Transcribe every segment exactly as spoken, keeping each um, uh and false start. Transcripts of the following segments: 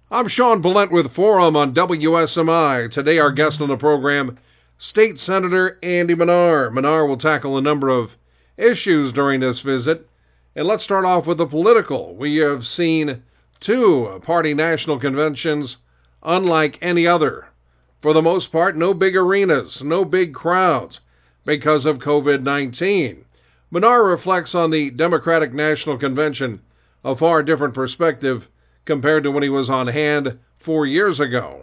I'm Sean Billette with Forum on W S M I. Today our guest on the program, State Senator Andy Manar. Manar will tackle a number of issues during this visit. And let's start off with the political. We have seen two party national conventions unlike any other. For the most part, no big arenas, no big crowds because of covid nineteen. Manar reflects on the Democratic National Convention, a far different perspective compared to when he was on hand four years ago.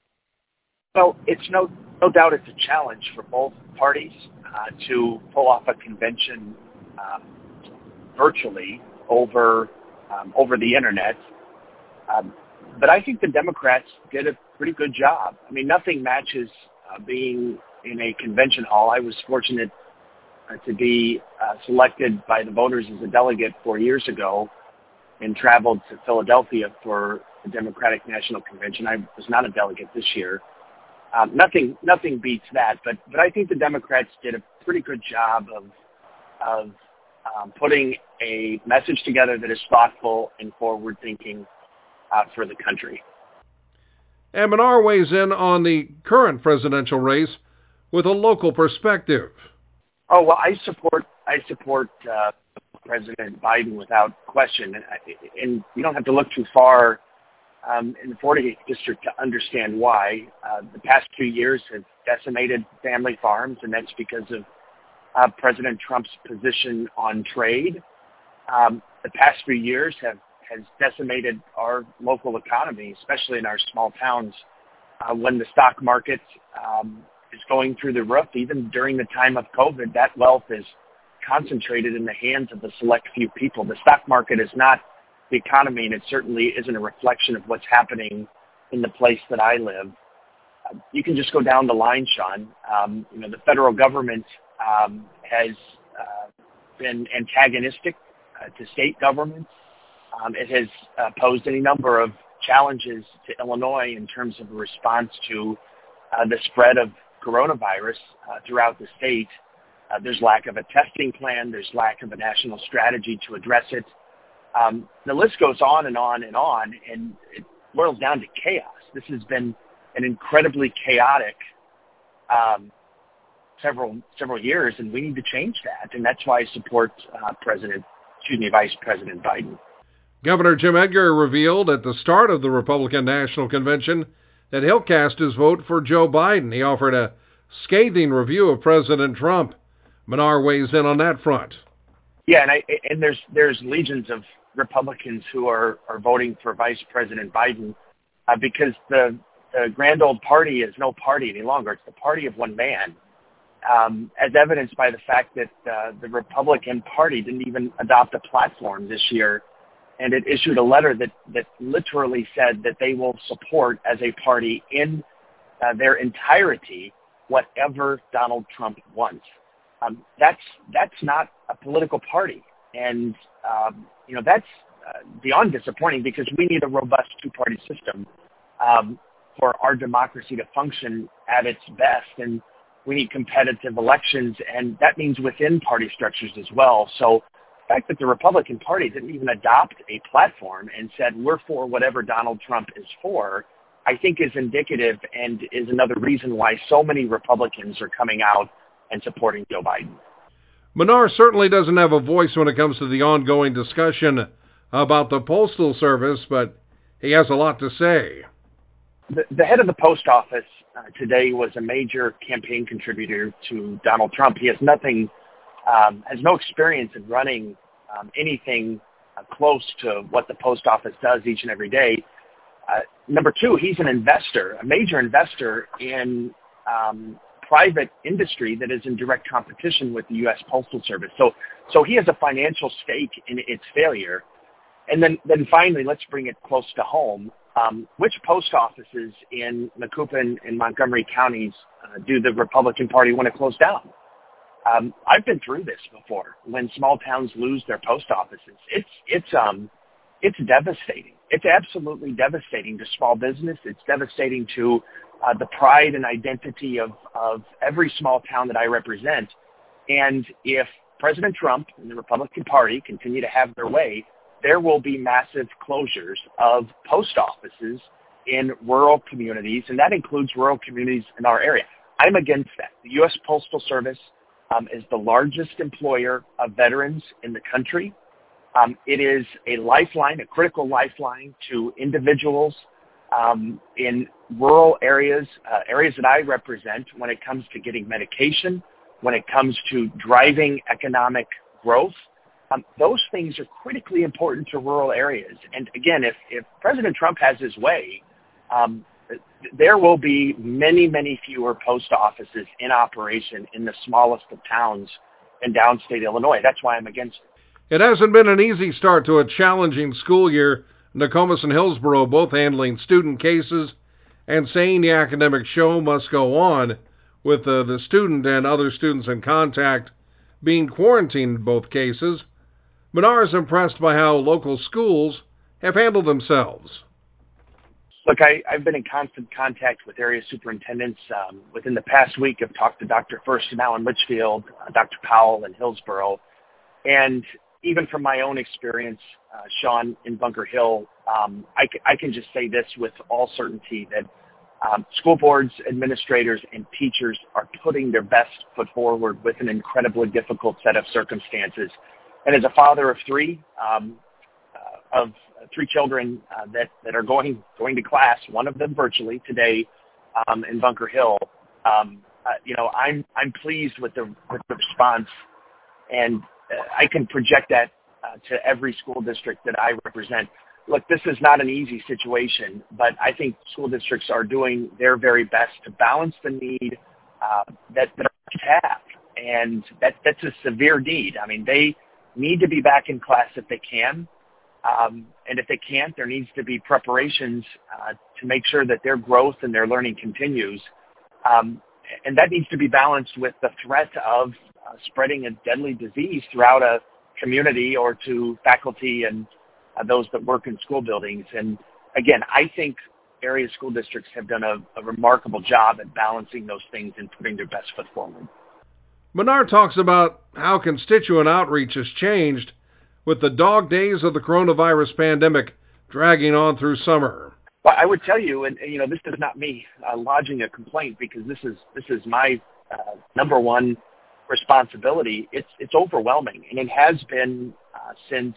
Well, it's no no doubt it's a challenge for both parties uh, to pull off a convention um, virtually over um, over the internet. Um, but I think the Democrats did a pretty good job. I mean, nothing matches uh, being in a convention hall. I was fortunate uh, to be uh, selected by the voters as a delegate four years ago, and traveled to Philadelphia for the Democratic National Convention. I was not a delegate this year. Um, nothing, nothing beats that. But, but I think the Democrats did a pretty good job of, of um, putting a message together that is thoughtful and forward-thinking uh, for the country. And Manar weighs in on the current presidential race with a local perspective. Oh well, I support. I support. Uh, President Biden without question. And, and you don't have to look too far um, in the forty-eighth District to understand why. Uh, the past two years have decimated family farms, and that's because of uh, President Trump's position on trade. Um, the past few years have has decimated our local economy, especially in our small towns. Uh, when the stock market um, is going through the roof, even during the time of COVID, that wealth is concentrated in the hands of the select few people. The stock market is not the economy, and it certainly isn't a reflection of what's happening in the place that I live. Uh, you can just go down the line, Sean. Um, you know, the federal government um, has uh, been antagonistic uh, to state governments. Um, it has uh, posed any number of challenges to Illinois in terms of a response to uh, the spread of coronavirus uh, throughout the state. Uh, there's lack of a testing plan. There's lack of a national strategy to address it. Um, the list goes on and on and on, and it boils down to chaos. This has been an incredibly chaotic um, several several years, and we need to change that. And that's why I support uh, President, excuse me, Vice President Biden. Governor Jim Edgar revealed at the start of the Republican National Convention that he'll cast his vote for Joe Biden. He offered a scathing review of President Trump. Manar weighs in on that front. Yeah, and, I, and there's there's legions of Republicans who are, are voting for Vice President Biden uh, because the, the grand old party is no party any longer. It's the party of one man, um, as evidenced by the fact that uh, the Republican Party didn't even adopt a platform this year, and it issued a letter that, that literally said that they will support as a party in uh, their entirety whatever Donald Trump wants. Um, that's that's not a political party, and um, you know that's uh, beyond disappointing because we need a robust two-party system um, for our democracy to function at its best, and we need competitive elections, and that means within party structures as well. So the fact that the Republican Party didn't even adopt a platform and said we're for whatever Donald Trump is for, I think is indicative and is another reason why so many Republicans are coming out and supporting Joe Biden. Manar certainly doesn't have a voice when it comes to the ongoing discussion about the Postal Service, but he has a lot to say. The, the head of the post office uh, today was a major campaign contributor to Donald Trump. He has nothing, um, has no experience in running um, anything uh, close to what the post office does each and every day. Uh, number two, he's an investor, a major investor in um, private industry that is in direct competition with the U S Postal Service. So so he has a financial stake in its failure. And then, then finally, let's bring it close to home. Um, which post offices in Macoupin and Montgomery counties uh, do the Republican Party want to close down? Um, I've been through this before. When small towns lose their post offices, it's it's um it's devastating. It's absolutely devastating to small business. It's devastating to uh, the pride and identity of, of every small town that I represent. And if President Trump and the Republican Party continue to have their way, there will be massive closures of post offices in rural communities, and that includes rural communities in our area. I'm against that. The U S Postal Service um, is the largest employer of veterans in the country. Um, it is a lifeline, a critical lifeline to individuals um, in rural areas, uh, areas that I represent when it comes to getting medication, when it comes to driving economic growth. Um, those things are critically important to rural areas. And again, if, if President Trump has his way, um, there will be many, many fewer post offices in operation in the smallest of towns in downstate Illinois. That's why I'm against it. It hasn't been an easy start to a challenging school year. Nokomis and Hillsborough both handling student cases and saying the academic show must go on, with uh, the student and other students in contact being quarantined in both cases. Menar is impressed by how local schools have handled themselves. Look, I, I've been in constant contact with area superintendents. Um, within the past week, I've talked to Doctor Firstenau in Litchfield, uh, Doctor Powell in Hillsborough, and even from my own experience, uh, Sean, in Bunker Hill, um, I, c- I can just say this with all certainty that um, school boards, administrators, and teachers are putting their best foot forward with an incredibly difficult set of circumstances. And as a father of three, um, uh, of three children uh, that, that are going going to class, one of them virtually today um, in Bunker Hill, um, uh, you know, I'm I'm pleased with the with the response, and uh, I can project that uh, to every school district that I represent. Look, this is not an easy situation, but I think school districts are doing their very best to balance the need uh, that that our have, and that that's a severe need. I mean, they need to be back in class if they can. Um, and if they can't, there needs to be preparations uh, to make sure that their growth and their learning continues. Um, and that needs to be balanced with the threat of uh, spreading a deadly disease throughout a community or to faculty and uh, those that work in school buildings. And again, I think area school districts have done a, a remarkable job at balancing those things and putting their best foot forward. Menar talks about how constituent outreach has changed with the dog days of the coronavirus pandemic dragging on through summer. Well, I would tell you, and, and you know, this is not me uh, lodging a complaint because this is this is my uh, number one responsibility. It's it's overwhelming, and it has been uh, since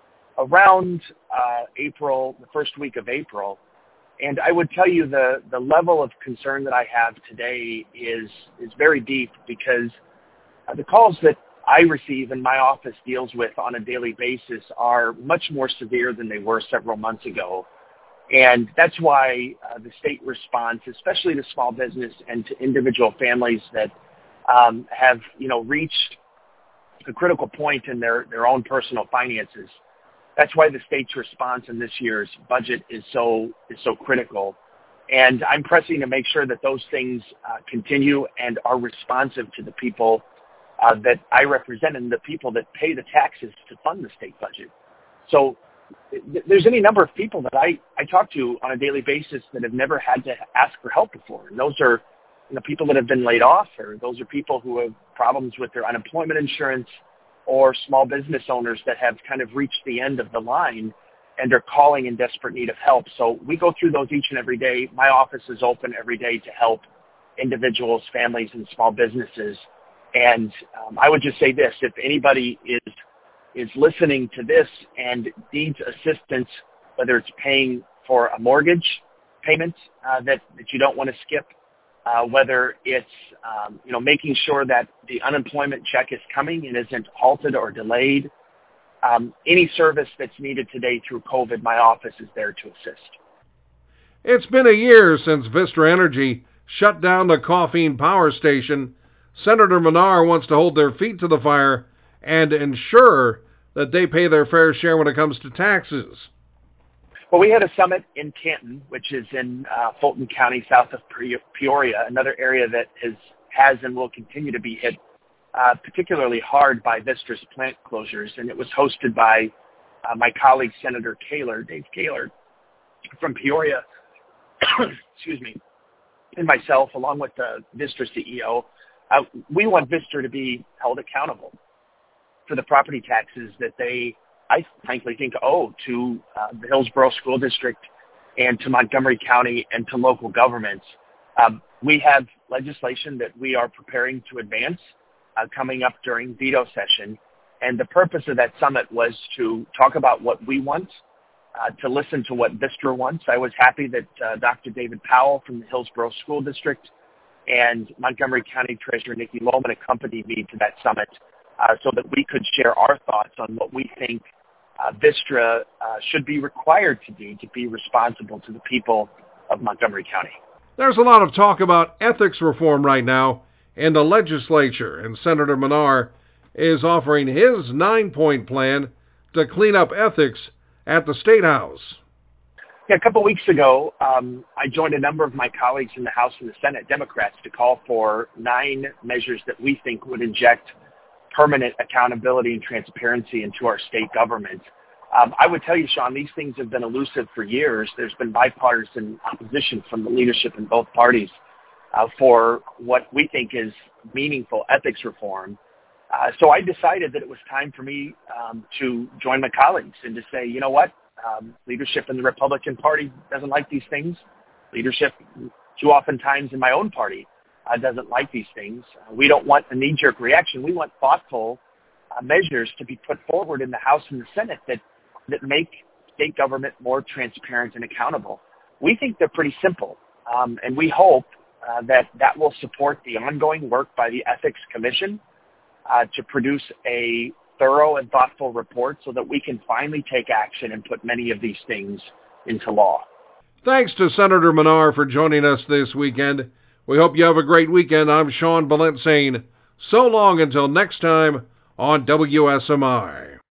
around uh, April, the first week of April. And I would tell you the the level of concern that I have today is is very deep because uh, the calls that I receive and my office deals with on a daily basis are much more severe than they were several months ago. And that's why uh, the state response, especially to small business and to individual families that um, have, you know, reached a critical point in their, their own personal finances. That's why the state's response in this year's budget is so is so critical. And I'm pressing to make sure that those things uh, continue and are responsive to the people Uh, that I represent and the people that pay the taxes to fund the state budget. So th- there's any number of people that I, I talk to on a daily basis that have never had to ask for help before. And those are you know, people that have been laid off, or those are people who have problems with their unemployment insurance, or small business owners that have kind of reached the end of the line and are calling in desperate need of help. So we go through those each and every day. My office is open every day to help individuals, families, and small businesses. And um, I would just say this, if anybody is is listening to this and needs assistance, whether it's paying for a mortgage payment uh, that, that you don't want to skip, uh, whether it's um, you know making sure that the unemployment check is coming and isn't halted or delayed, um, any service that's needed today through COVID, my office is there to assist. It's been a year since Vistra Energy shut down the Coffeen Power Station. Senator Menar wants to hold their feet to the fire and ensure that they pay their fair share when it comes to taxes. Well, we had a summit in Canton, which is in uh, Fulton County, south of Peoria, another area that has, has and will continue to be hit uh, particularly hard by Vistra's plant closures. And it was hosted by uh, my colleague, Senator Kaler, Dave Kaler, from Peoria, excuse me, and myself, along with the Vistra C E O. Uh, we want Vistra to be held accountable for the property taxes that they I frankly think, owe to uh, the Hillsborough School District and to Montgomery County and to local governments. Um, we have legislation that we are preparing to advance uh, coming up during veto session. And the purpose of that summit was to talk about what we want, uh, to listen to what Vistra wants. I was happy that uh, Doctor David Powell from the Hillsborough School District and Montgomery County Treasurer Nikki Lohman accompanied me to that summit uh, so that we could share our thoughts on what we think uh, Vistra uh, should be required to do to be responsible to the people of Montgomery County. There's a lot of talk about ethics reform right now in the legislature, and Senator Menard is offering his nine-point plan to clean up ethics at the State House. Yeah, a couple weeks ago, um, I joined a number of my colleagues in the House and the Senate, Democrats, to call for nine measures that we think would inject permanent accountability and transparency into our state government. Um, I would tell you, Sean, these things have been elusive for years. There's been bipartisan opposition from the leadership in both parties uh, for what we think is meaningful ethics reform. Uh, so I decided that it was time for me um, to join my colleagues and to say, you know what, um, leadership in the Republican Party doesn't like these things. Leadership, too often times in my own party, uh, doesn't like these things. Uh, we don't want a knee-jerk reaction. We want thoughtful uh, measures to be put forward in the House and the Senate that, that make state government more transparent and accountable. We think they're pretty simple, um, and we hope uh, that that will support the ongoing work by the Ethics Commission Uh, to produce a thorough and thoughtful report so that we can finally take action and put many of these things into law. Thanks to Senator Menard for joining us this weekend. We hope you have a great weekend. I'm Sean Billette saying so long until next time on W S M I.